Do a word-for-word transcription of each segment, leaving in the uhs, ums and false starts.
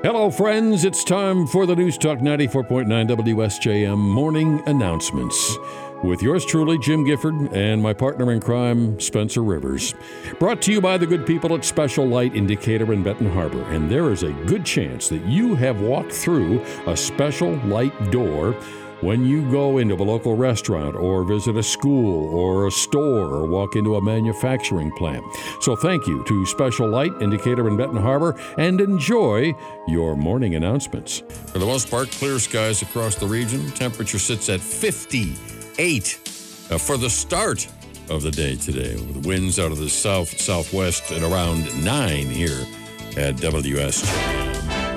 Hello, friends. It's time for the News Talk ninety-four point nine W S J M morning announcements with yours truly, Jim Gifford, and my partner in crime, Spencer Rivers. Brought to you by the good people at Special Light Indicator in Benton Harbor. And there is a good chance that you have walked through a special light door when you go into a local restaurant or visit a school or a store or walk into a manufacturing plant. So thank you to Special Light Indicator in Benton Harbor and enjoy your morning announcements. For the most part, clear skies across the region. Temperature sits at fifty-eight uh, for the start of the day today, with winds out of the south southwest at around nine here at W S J M.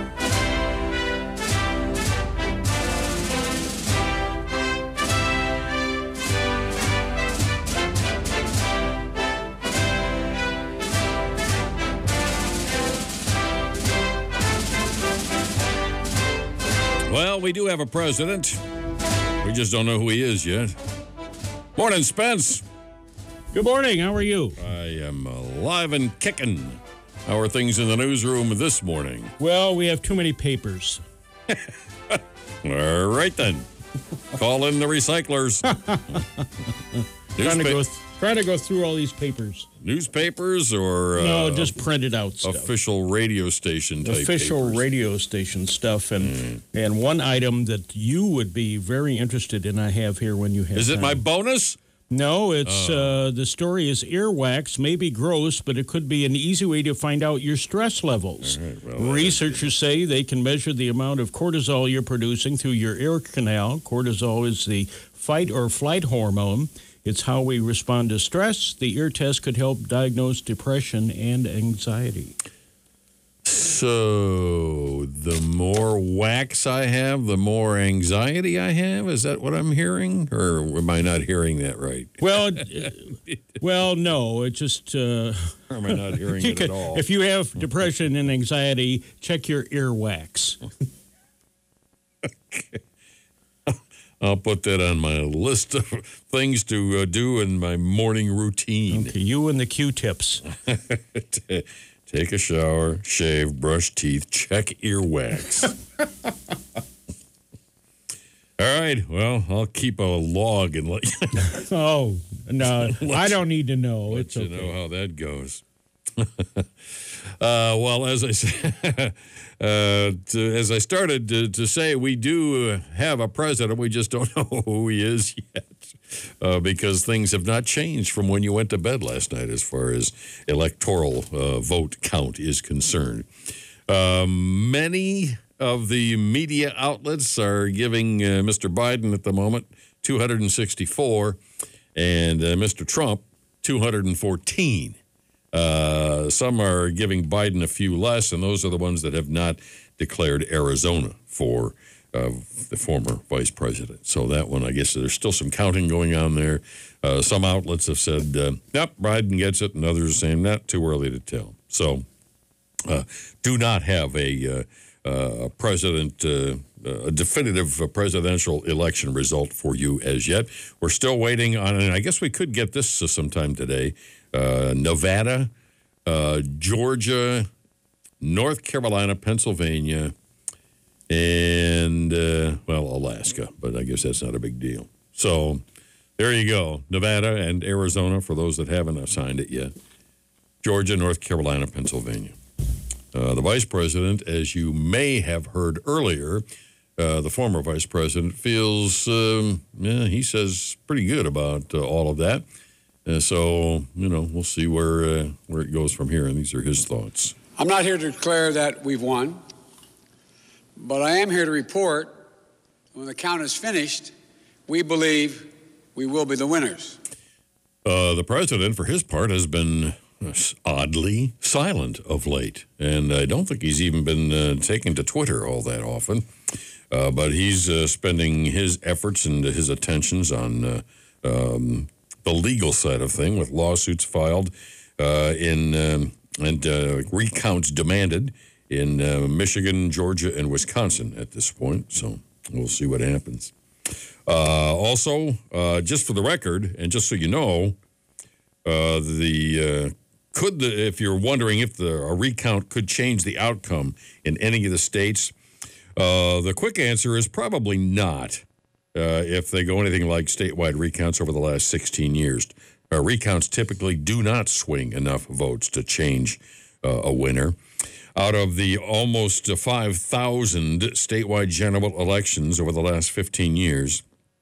Well, we do have a president. We just don't know who he is yet. Morning, Spence. Good morning. How are you? I am alive and kicking. How are things in the newsroom this morning? Well, we have too many papers. All right, then. Call in the recyclers. trying, to go th- trying to go through all these papers. Newspapers or... No, uh, just printed out stuff. Official radio station type Official papers. radio station stuff. And Mm. and one item that you would be very interested in, I have here when you have Is it time. my bonus? No, it's uh, the story is earwax. May be gross, but it could be an easy way to find out your stress levels. All right, well, Researchers say they can measure the amount of cortisol you're producing through your ear canal. Cortisol is the fight or flight hormone. It's how we respond to stress. The ear test could help diagnose depression and anxiety. So the more wax I have, the more anxiety I have? Is that what I'm hearing? Or am I not hearing that right? Well, uh, well, no. It just... Uh, or am I not hearing you it could, at all? If you have depression and anxiety, check your earwax. Okay. I'll put that on my list of things to uh, do in my morning routine. Okay, you and the Q-tips. Take a shower, shave, brush teeth, check earwax. All right, well, I'll keep a log and let you know. Oh, no, I don't need to know. Let It's you okay. know how that goes. uh, well, as I said, uh, to, as I started to, to say, we do have a president. We just don't know who he is yet, uh, because things have not changed from when you went to bed last night as far as electoral uh, vote count is concerned. Um, many of the media outlets are giving uh, Mister Biden at the moment two hundred sixty-four and uh, Mister Trump two hundred fourteen. Uh, some are giving Biden a few less, and those are the ones that have not declared Arizona for uh, the former vice president. So that one, I guess there's still some counting going on there. Uh, some outlets have said, uh, yep, Biden gets it, and others are saying, not too early to tell. So uh, do not have a, uh, uh, president, uh, a definitive presidential election result for you as yet. We're still waiting on, and I guess we could get this sometime today, Uh, Nevada, uh, Georgia, North Carolina, Pennsylvania, and, uh, well, Alaska. But I guess that's not a big deal. So there you go. Nevada and Arizona, for those that haven't signed it yet. Georgia, North Carolina, Pennsylvania. Uh, the vice president, as you may have heard earlier, uh, the former vice president feels, um, yeah, he says pretty good about uh, all of that. Uh, so, you know, we'll see where uh, where it goes from here, and these are his thoughts. I'm not here to declare that we've won, but I am here to report when the count is finished, we believe we will be the winners. Uh, the president, for his part, has been oddly silent of late, and I don't think he's even been uh, taken to Twitter all that often, uh, but he's uh, spending his efforts and his attentions on uh, um the legal side of thing, with lawsuits filed uh, in um, and uh, recounts demanded in uh, Michigan, Georgia, and Wisconsin at this point. So we'll see what happens. Uh, also, uh, just for the record, and just so you know, uh, the uh, could the, if you're wondering if the a recount could change the outcome in any of the states, uh, the quick answer is probably not. Uh, if they go anything like statewide recounts over the last sixteen years, uh, recounts typically do not swing enough votes to change uh, a winner. Out of the almost five thousand statewide general elections over the last fifteen years,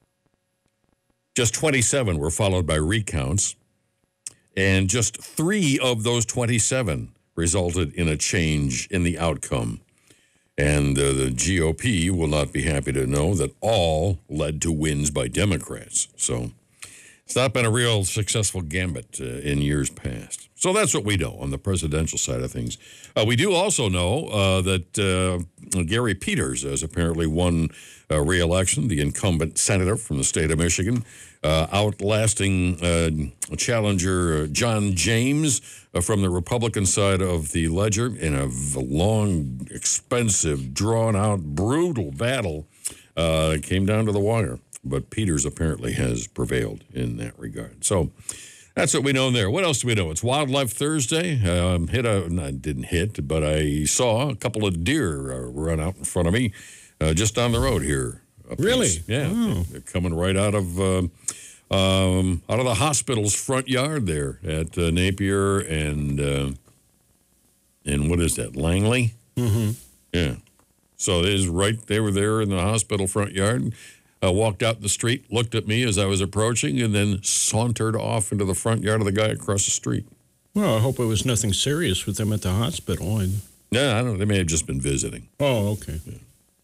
just twenty-seven were followed by recounts, and just three of those twenty-seven resulted in a change in the outcome. And uh, the G O P will not be happy to know that all led to wins by Democrats. So it's not been a real successful gambit uh, in years past. So that's what we know on the presidential side of things. Uh, we do also know uh, that uh, Gary Peters has apparently won uh, re-election, the incumbent senator from the state of Michigan, uh, outlasting uh, challenger uh, John James uh, from the Republican side of the ledger in a long, expensive, drawn-out, brutal battle. Uh, it came down to the wire, but Peters apparently has prevailed in that regard. So that's what we know there. What else do we know? It's Wildlife Thursday. Um, hit a, I didn't hit, but I saw a couple of deer uh, run out in front of me uh, just down the road here. Really? East. Yeah. Oh. They're coming right out of uh, um, out of the hospital's front yard there at uh, Napier and uh, and what is that, Langley? Mm-hmm. Yeah. So it is right. They were there in the hospital front yard. Uh, walked out the street, looked at me as I was approaching, and then sauntered off into the front yard of the guy across the street. Well, I hope it was nothing serious with them at the hospital. And... Yeah, I don't know. They may have just been visiting. Oh, okay. Yeah.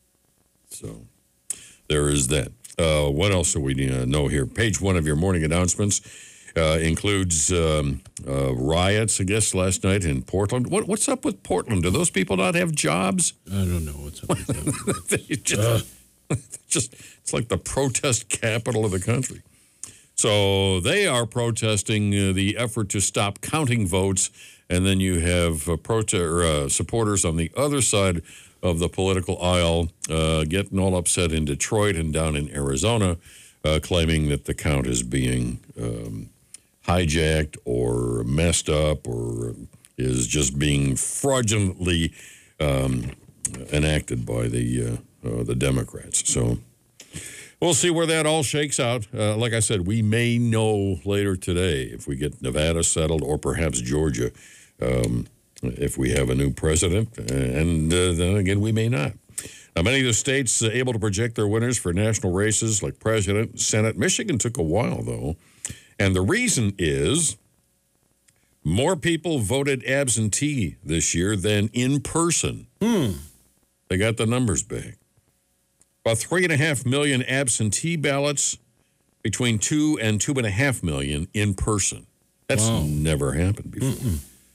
So there is that. Uh, what else do we uh, know here? Page one of your morning announcements uh, includes um, uh, riots, I guess, last night in Portland. What, what's up with Portland? Do those people not have jobs? I don't know what's up with them. They just, uh. just, it's like the protest capital of the country. So they are protesting uh, the effort to stop counting votes, and then you have uh, prote- or, uh, supporters on the other side of the political aisle uh, getting all upset in Detroit and down in Arizona, uh, claiming that the count is being um, hijacked or messed up or is just being fraudulently um, enacted by the uh, uh, the Democrats. So we'll see where that all shakes out. Uh, like I said, we may know later today if we get Nevada settled or perhaps Georgia. Um, if we have a new president, and uh, then again, we may not. Now, many of the states uh, able to project their winners for national races like president, Senate. Michigan took a while, though, and the reason is more people voted absentee this year than in person. Hmm. They got the numbers back. About three and a half million absentee ballots, between two and two and a half million in person. That's Wow. never happened before. Mm-mm.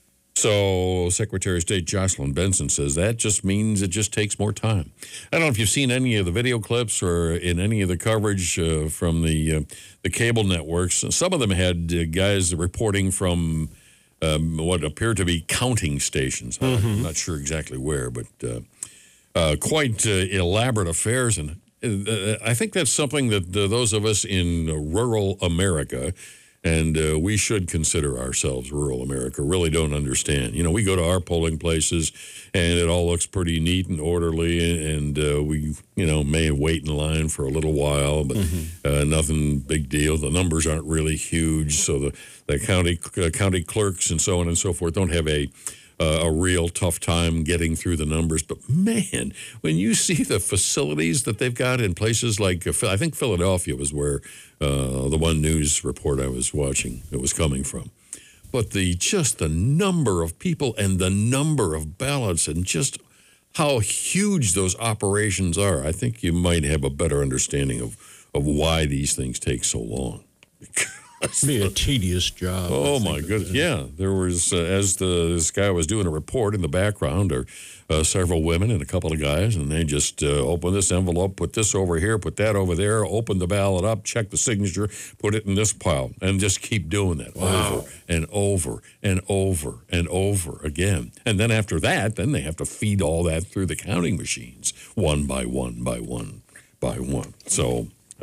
So Secretary of State Jocelyn Benson says that just means it just takes more time. I don't know if you've seen any of the video clips or in any of the coverage uh, from the uh, the cable networks. Some of them had uh, guys reporting from um, what appeared to be counting stations. Mm-hmm. I'm not sure exactly where, but uh, uh, quite uh, elaborate affairs. And uh, I think that's something that uh, those of us in rural America, and uh, we should consider ourselves rural America, really don't understand. You know, we go to our polling places, and it all looks pretty neat and orderly, and uh, we, you know, may wait in line for a little while, but mm-hmm. uh, nothing big deal. The numbers aren't really huge, so the, the county uh, county clerks and so on and so forth don't have a uh, a real tough time getting through the numbers. But, man, when you see the facilities that they've got in places like, uh, I think Philadelphia was where uh, the one news report I was watching it was coming from. But the just the number of people and the number of ballots and just how huge those operations are, I think you might have a better understanding of, of why these things take so long. It'd be a tedious job. Oh, my goodness. Yeah. There was, uh, as the, this guy was doing a report in the background, are uh, several women and a couple of guys, and they just uh, open this envelope, put this over here, put that over there, open the ballot up, check the signature, put it in this pile, and just keep doing that wow. over and over and over and over again. And then after that, then they have to feed all that through the counting machines, one by one by one by one. So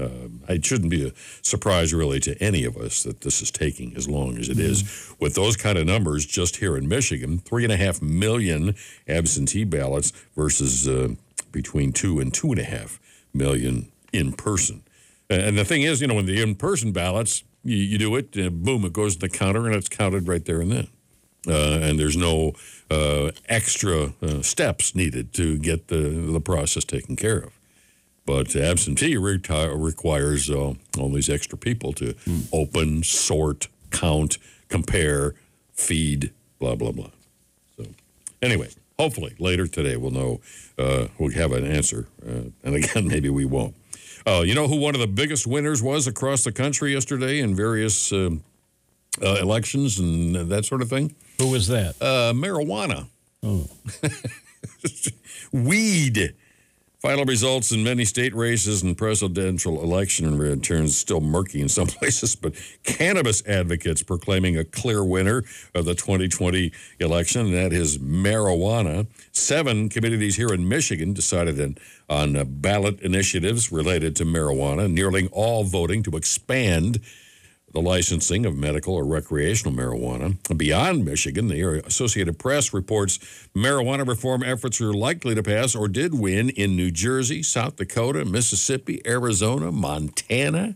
Uh, it shouldn't be a surprise, really, to any of us that this is taking as long as it mm-hmm. is. With those kind of numbers just here in Michigan, three and a half million absentee ballots versus uh, between two and two and a half million in person. And the thing is, you know, when the in-person ballots, you, you do it, uh, boom, it goes to the counter, and it's counted right there and then. Uh, and there's no uh, extra uh, steps needed to get the, the process taken care of. But absentee reti- requires uh, all these extra people to mm. open, sort, count, compare, feed, blah, blah, blah. So anyway, hopefully later today we'll know, uh, we'll have an answer. Uh, and again, maybe we won't. Uh, you know who one of the biggest winners was across the country yesterday in various uh, uh, elections and that sort of thing? Who was that? Uh, marijuana. Oh. Weed. Final results in many state races and presidential election returns still murky in some places, but cannabis advocates proclaiming a clear winner of the twenty twenty election, and that is marijuana. Seven communities here in Michigan decided in, on uh, ballot initiatives related to marijuana, nearly all voting to expand the licensing of medical or recreational marijuana. Beyond Michigan, the Associated Press reports marijuana reform efforts are likely to pass or did win in New Jersey, South Dakota, Mississippi, Arizona, Montana.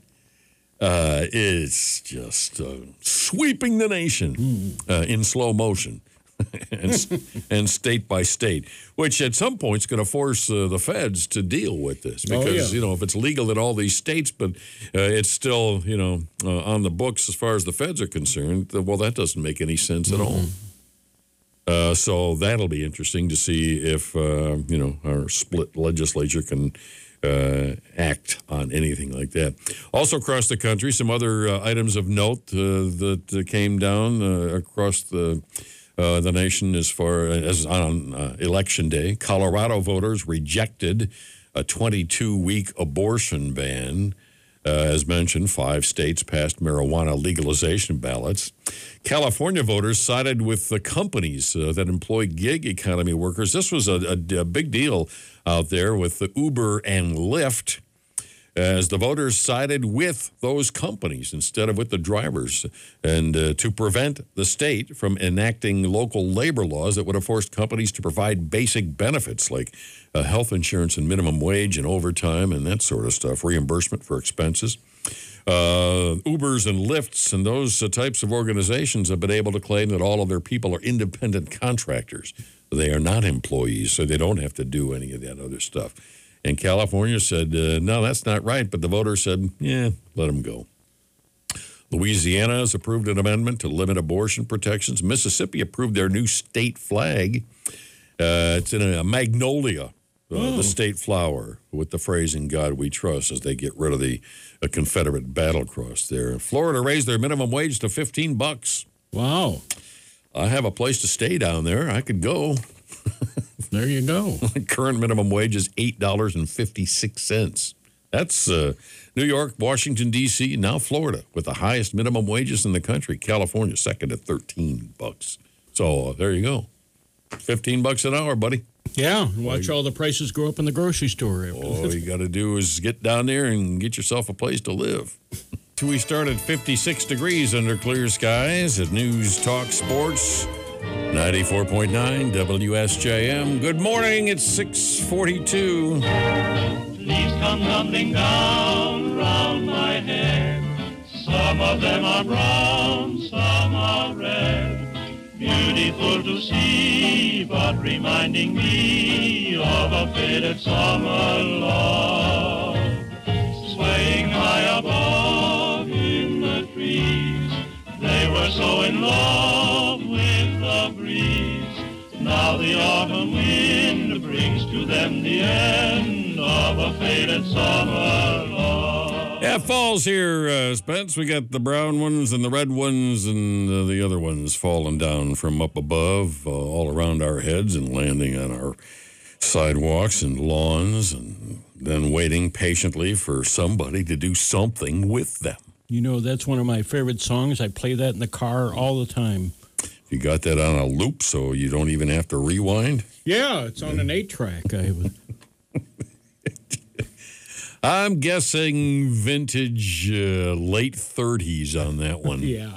Uh, it's just uh, sweeping the nation uh, in slow motion. and, and state by state, which at some point is going to force uh, the feds to deal with this because, oh, yeah. you know, if it's legal in all these states, but uh, it's still, you know, uh, on the books as far as the feds are concerned, well, that doesn't make any sense mm-hmm. at all. Uh, so that'll be interesting to see if, uh, you know, our split legislature can uh, act on anything like that. Also across the country, some other uh, items of note uh, that uh, came down uh, across the Uh, the nation as far as on uh, Election Day. Colorado voters rejected a twenty-two week abortion ban. Uh, as mentioned, five states passed marijuana legalization ballots. California voters sided with the companies uh, that employ gig economy workers. This was a, a, a big deal out there with the Uber and Lyft, as the voters sided with those companies instead of with the drivers, and uh, to prevent the state from enacting local labor laws that would have forced companies to provide basic benefits like uh, health insurance and minimum wage and overtime and that sort of stuff, reimbursement for expenses. Uh, Ubers and Lyfts and those uh, types of organizations have been able to claim that all of their people are independent contractors. They are not employees, so they don't have to do any of that other stuff. And California said, uh, no, that's not right. But the voters said, yeah, let them go. Louisiana has approved an amendment to limit abortion protections. Mississippi approved their new state flag. Uh, it's in a magnolia, uh, oh. the state flower, with the phrase, "In God We Trust," as they get rid of the uh, Confederate battle cross there. Florida raised their minimum wage to fifteen bucks. Wow. I have a place to stay down there. I could go. There you go. Current minimum wage is eight dollars and fifty-six cents. That's uh, New York, Washington, D C, now Florida, with the highest minimum wages in the country. California, second at thirteen bucks. So uh, there you go. fifteen bucks an hour, buddy. Yeah, watch all the prices go up in the grocery store. All you got to do is get down there and get yourself a place to live. We start at fifty-six degrees under clear skies at News Talk Sports. ninety-four point nine W S J M. Good morning. It's six forty-two. Leaves come tumbling down round my head. Some of them are brown, some are red. Beautiful to see, but reminding me of a faded summer love. Swaying high above in the trees, they were so in love with the breeze. Now the autumn wind brings to them the end of a faded summer love. Yeah, fall's here, uh, Spence. We got the brown ones and the red ones and uh, the other ones falling down from up above uh, all around our heads and landing on our sidewalks and lawns, and then waiting patiently for somebody to do something with them. You know, that's one of my favorite songs. I play that in the car all the time. You got that on a loop so you don't even have to rewind? Yeah, it's on an eight track. I I'm guessing vintage uh, late thirties on that one. Yeah.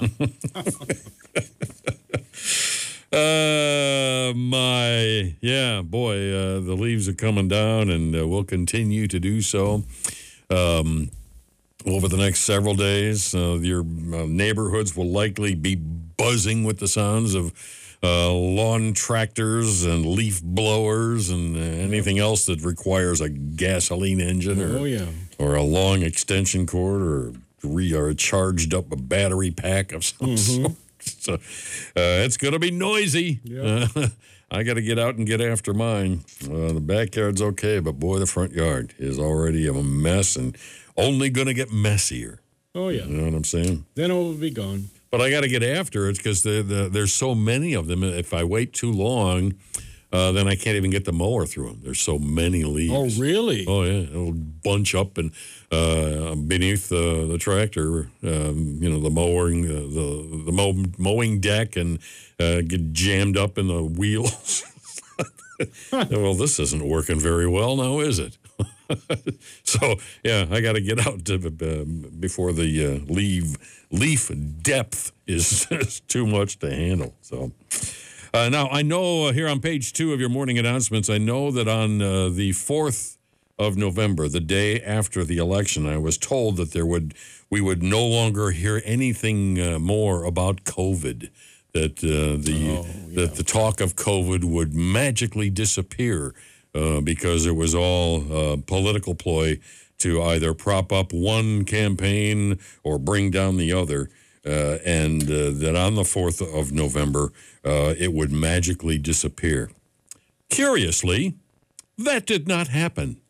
Uh, my, yeah, boy, uh, the leaves are coming down and uh, will continue to do so um, over the next several days. Uh, your uh, neighborhoods will likely be buzzing with the sounds of uh, lawn tractors and leaf blowers and uh, anything else that requires a gasoline engine or, Oh, yeah. or a long extension cord or, re- or a charged up a battery pack of some sort. So uh, it's going to be noisy. Yeah. Uh, I got to get out and get after mine. Uh, the backyard's okay, but boy, the front yard is already a mess and only going to get messier. Oh, yeah. You know what I'm saying? Then it will be gone. But I got to get after it because the, the, there's so many of them. If I wait too long, uh, then I can't even get the mower through them. There's so many leaves. Oh, really? Oh, yeah. It'll bunch up and uh, beneath the, the tractor, um, you know, the mowing, uh, the the mow, mowing deck and uh, get jammed up in the wheels. Well, this isn't working very well now, is it? So, yeah, I got to get out to, uh, before the uh, leaf, leaf depth is, is too much to handle. So... Uh, now, I know uh, here on page two of your morning announcements, I know that on uh, the fourth of November, the day after the election, I was told that there would we would no longer hear anything uh, more about COVID, that uh, the Oh, yeah. that the talk of COVID would magically disappear uh, because it was all uh, political ploy to either prop up one campaign or bring down the other. Uh, and uh, that on the fourth of November, uh, it would magically disappear. Curiously, that did not happen.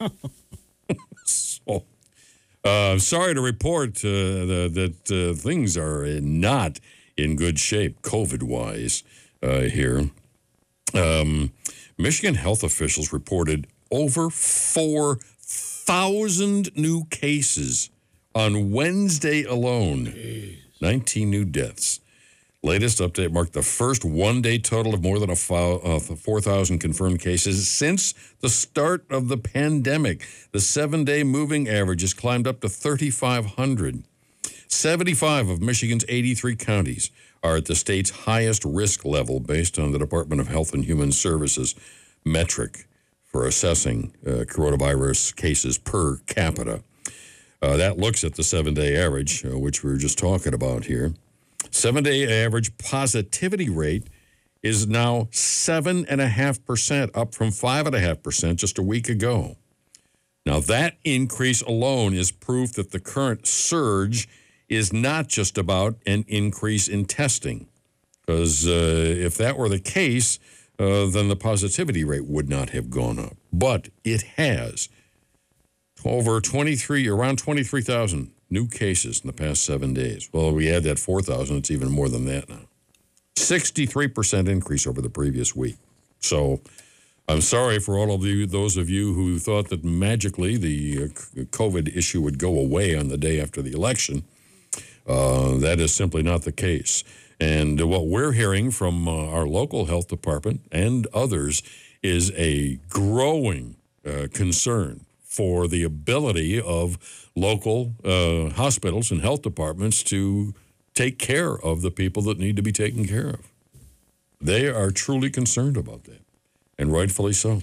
So, uh, sorry to report uh, the, that uh, things are not in good shape, COVID-wise, uh, here. Um, Michigan health officials reported over four thousand new cases on Wednesday alone. Jeez. nineteen new deaths. Latest update marked the first one-day total of more than a four thousand confirmed cases since the start of the pandemic. The seven-day moving average has climbed up to thirty-five hundred. seventy-five of Michigan's eighty-three counties are at the state's highest risk level based on the Department of Health and Human Services metric for assessing uh, coronavirus cases per capita. Uh, that looks at the seven-day average, uh, which we were just talking about here. Seven-day average positivity rate is now seven point five percent, up from five point five percent just a week ago. Now, that increase alone is proof that the current surge is not just about an increase in testing, because uh, if that were the case, uh, then the positivity rate would not have gone up. But it has. Over twenty-three, around twenty-three thousand new cases in the past seven days. Well, we add that four thousand, it's even more than that now. sixty-three percent increase over the previous week. So I'm sorry for all of you, those of you who thought that magically the uh, COVID issue would go away on the day after the election. Uh, that is simply not the case. And what we're hearing from uh, our local health department and others is a growing uh, concern for the ability of local uh, hospitals and health departments to take care of the people that need to be taken care of. They are truly concerned about that, and rightfully so.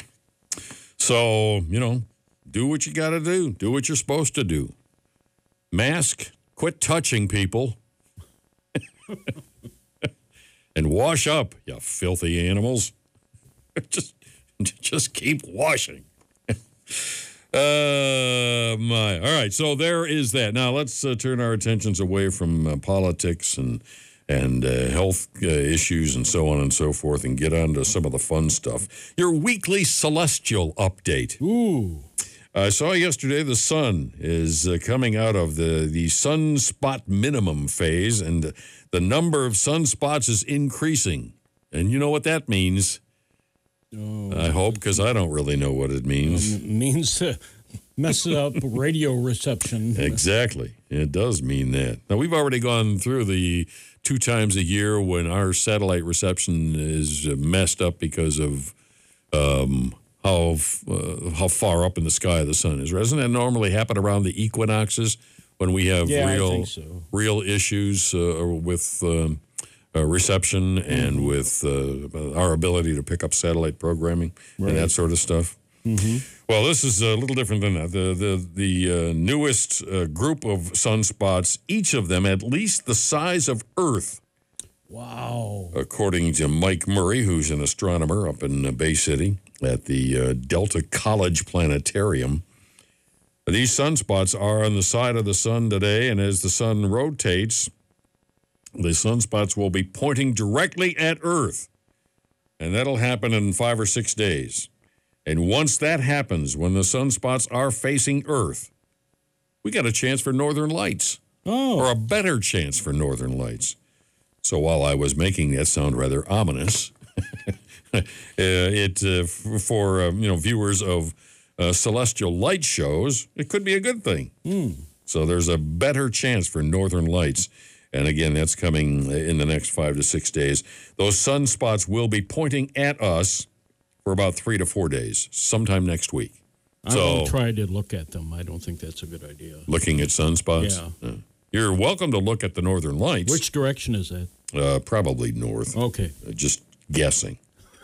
So, you know, do what you got to do. Do what you're supposed to do. Mask, quit touching people, and wash up, you filthy animals. just, just keep washing. Uh, my. All right, so there is that. Now let's uh, turn our attentions away from uh, politics and and uh, health uh, issues and so on and so forth and get on to some of the fun stuff. Your weekly celestial update. Ooh. I saw yesterday the sun is uh, coming out of the, the sunspot minimum phase, and the number of sunspots is increasing. And you know what that means? Oh. I hope, because I don't really know what it means. Um, means to mess up radio reception. Exactly. It does mean that. Now, we've already gone through the two times a year when our satellite reception is messed up because of um, how uh, how far up in the sky the sun is. Doesn't that normally happen around the equinoxes when we have Yeah, I real think so. real issues uh, with um, uh, reception and with uh, our ability to pick up satellite programming and that sort of stuff? Mm-hmm. Well, this is a little different than that. The the the uh, newest uh, group of sunspots, each of them at least the size of Earth, Wow. according to Mike Murray, who's an astronomer up in uh, Bay City at the uh, Delta College Planetarium. These sunspots are on the side of the sun today, and as the sun rotates, the sunspots will be pointing directly at Earth, and that'll happen in five or six days. And once that happens, when the sunspots are facing Earth, we got a chance for northern lights, Oh. or a better chance for northern lights. So while I was making that sound rather ominous, uh, it uh, f- for uh, you know viewers of uh, celestial light shows, it could be a good thing. Mm. So there's a better chance for northern lights. And again, that's coming in the next five to six days. Those sunspots will be pointing at us for about three to four days, sometime next week. I So- won't try to look at them. I don't think that's a good idea. Looking at sunspots? Yeah. Uh, you're welcome to look at the northern lights. Which direction is that? Uh, probably north. Okay. Uh, just guessing.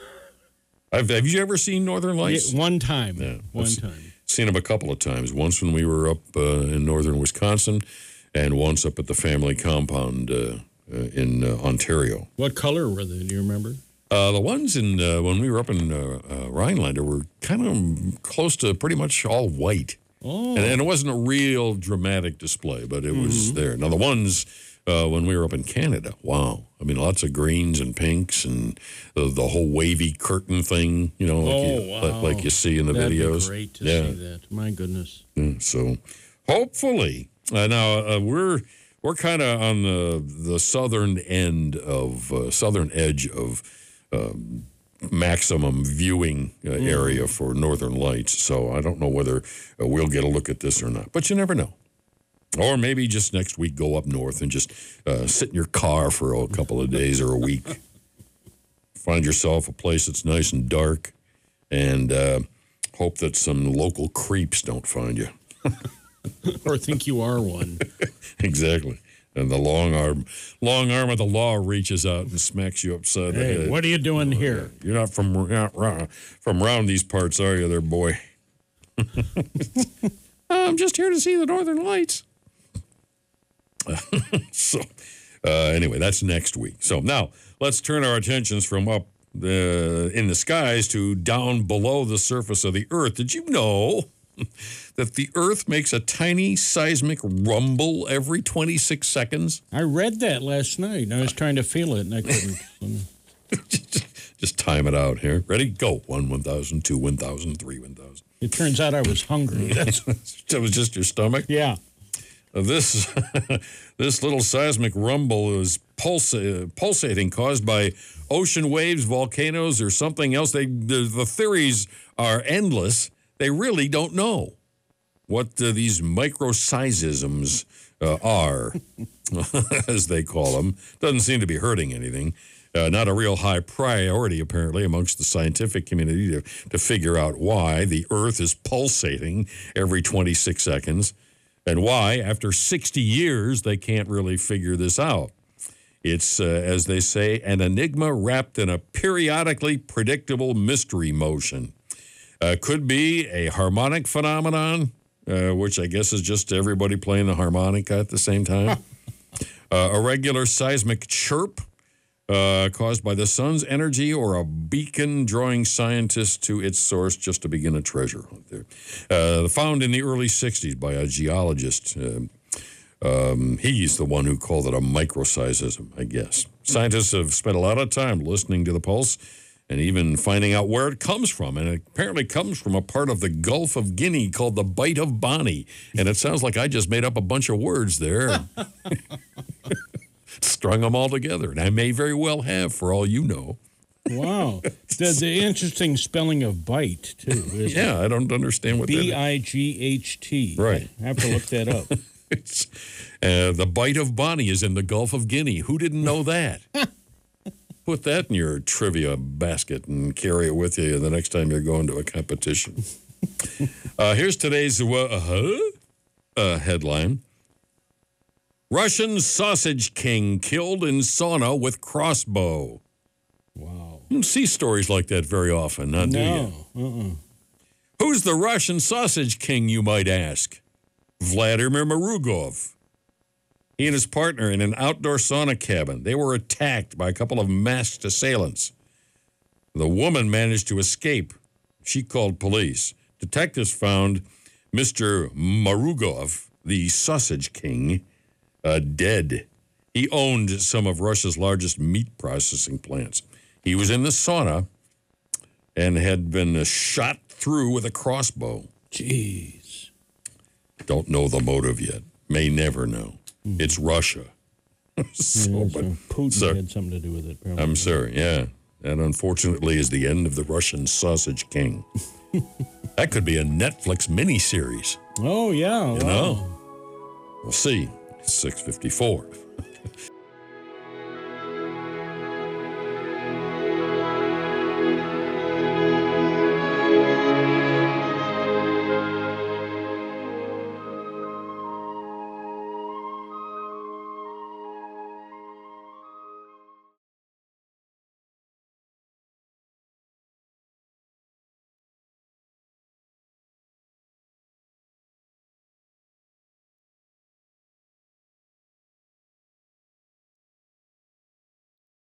I've, have you ever seen northern lights? Yeah, one time. Yeah. One I've time. Seen them a couple of times. Once when we were up uh, in northern Wisconsin, and once up at the family compound uh, uh, in uh, Ontario. What color were they? Do you remember? Uh, the ones in uh, when we were up in uh, uh, Rhinelander were kind of close to pretty much all white. Oh. And, and it wasn't a real dramatic display, but it was there. Now, the ones uh, when we were up in Canada, wow. I mean, lots of greens and pinks and the, the whole wavy curtain thing, you know, like, Oh, you, wow. like, like you see in the That'd videos. be great to yeah. see that. My goodness. Yeah, so hopefully, uh, now uh, we're we're kind of on the the southern end of uh, southern edge of um, maximum viewing uh, area for northern lights. So I don't know whether uh, we'll get a look at this or not, but you never know. Or maybe just next week go up north and just uh, sit in your car for a couple of days or a week. Find yourself a place that's nice and dark, and uh, hope that some local creeps don't find you. Or think you are one. Exactly. And the long arm, long arm of the law reaches out and smacks you upside the Hey, head. what are you doing here? You're not from you're not ra- from round these parts, are you, there, boy? I'm just here to see the northern lights. so, uh, anyway, that's next week. So now let's turn our attentions from up the, in the skies to down below the surface of the Earth. Did you know that the Earth makes a tiny seismic rumble every twenty-six seconds? I read that last night, and I was trying to feel it, and I couldn't. just, just time it out here. Ready? Go. One, one thousand, two, one thousand, three, one thousand. It turns out I was hungry. That was just your stomach? Yeah. Uh, This this little seismic rumble is pulsa- pulsating, caused by ocean waves, volcanoes, or something else. They the, the theories are endless. They really don't know what uh, these microseisms uh, are, as they call them. Doesn't seem to be hurting anything. Uh, not a real high priority, apparently, amongst the scientific community to, to figure out why the Earth is pulsating every twenty-six seconds. And why, after sixty years, they can't really figure this out. It's, uh, as they say, an enigma wrapped in a periodically predictable mystery motion. Uh, could be a harmonic phenomenon, uh, which I guess is just everybody playing the harmonica at the same time. uh, a regular seismic chirp uh, caused by the sun's energy, or a beacon drawing scientists to its source just to begin a treasure hunt there. Uh, found in the early sixties by a geologist. Uh, um, he's the one who called it a microseism, I guess. Scientists have spent a lot of time listening to the pulse and even finding out where it comes from. And it apparently comes from a part of the Gulf of Guinea called the Bight of Bonny. And it sounds like I just made up a bunch of words there. Strung them all together. And I may very well have, for all you know. Wow. The, the interesting spelling of bite, too. Isn't Yeah, I don't understand what B that I G H T. Right. I have to look that up. is. Uh, the Bight of Bonny is in the Gulf of Guinea. Who didn't know that? Put that in your trivia basket and carry it with you the next time you're going to a competition. uh, here's today's uh, uh, uh, headline. Russian sausage king killed in sauna with crossbow. Wow. You don't see stories like that very often, now, do you? No. Uh-uh. Who's the Russian sausage king, you might ask? Vladimir Marugov. He and his partner in an outdoor sauna cabin. They were attacked by a couple of masked assailants. The woman managed to escape. She called police. Detectives found Mister Marugov, the sausage king, uh, dead. He owned some of Russia's largest meat processing plants. He was in the sauna and had been uh, shot through with a crossbow. Jeez. Don't know the motive yet. May never know. Mm. It's Russia. so, Yeah, but, so Putin so, had something to do with it. Probably. I'm sorry, yeah. That unfortunately is the end of the Russian sausage king. That could be a Netflix miniseries. Oh, yeah. You wow. know? We'll see. six fifty-four.